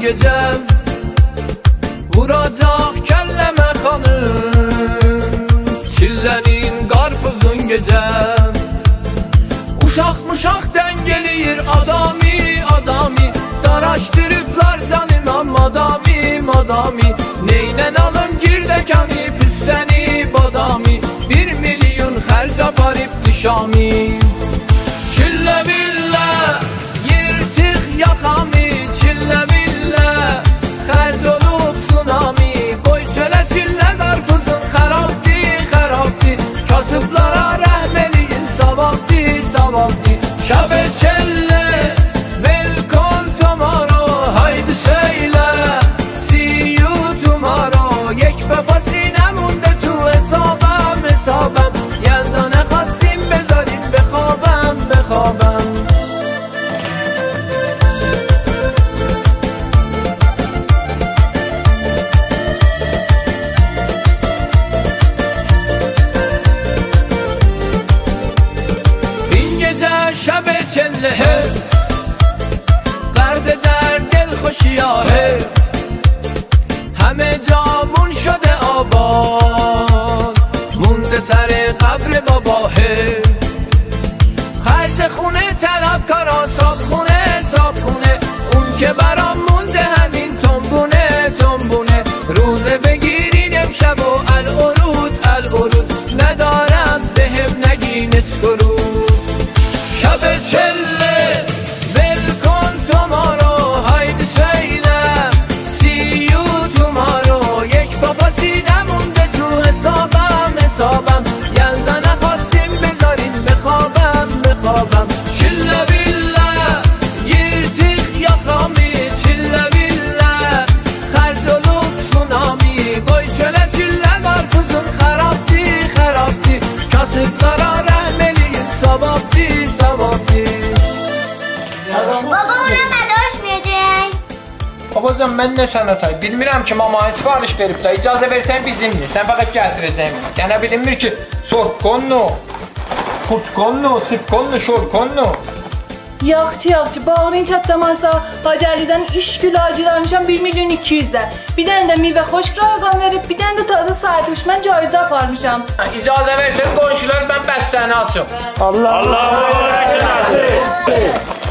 gecəm vuracaq kəlləmə xanım, çillənin qarpuzun gecəm. Uşaq dəng eləyir adami, daraşdırıblar zanimam madami, neynən alım girdəkəni, püssəni, badami, 1 milyon xərc aparıb dişami. Çillə billə, yırtıq yaxami, çillə billə, xərc olub tsunami, qoy çölə çillə qarpuzun xərabdi, kasıblara rəhm eləyin, savabdi, şəbə çəllə, welcome tomorrow, haydi söylə, see you tomorrow, یک به پسینه مونده تو حسابم، یلدا نخواستیم بذاریم بخوابم. این gece şeb çelle درد در دل خوشیاه، همه جامون شده آباد، مونده سر قبر باباه، خرج خونه طلبکارا، صاحب خونه، اون که برام مونده همین تنبونه، روزه بگیرین امشب و العروض، ندارم بهم نگی نسک و روز. شب چله welcome tomorrow، haydi söyle see you tomorrow، یک پاپاسی نمونده تو حسابم، یلدا نخواستیم بذارین بخوابم. چله بیله، یرتیق یاقامی، چله بیله، خرج olub tsunami، qoy çölə çillə qarpuzun xərabdi، kasıblara rəhm eləyin, savabdi. Baba ona mədoşmayacaq. Babacığım mən nə sənət ay, bilmirəm ki, mamaya sipariş verib də, icazə versən bizimdir, sən fəqət gətirəcəm. Yəni bilinmir ki, sortkonlu, sipkonlu, şorkonlu. Yaxşı, bağırın çatlamazsa Hacəlidən 3 kilo acil almışam 1 milyon 200'də. Bir dənə də meyvə xoşq rayqan verib, bir dənə də tadı saytmış, mən caizə aparmışam. İcazə versən qonşular, mən bəstəni açım. Allah'a emanet olun.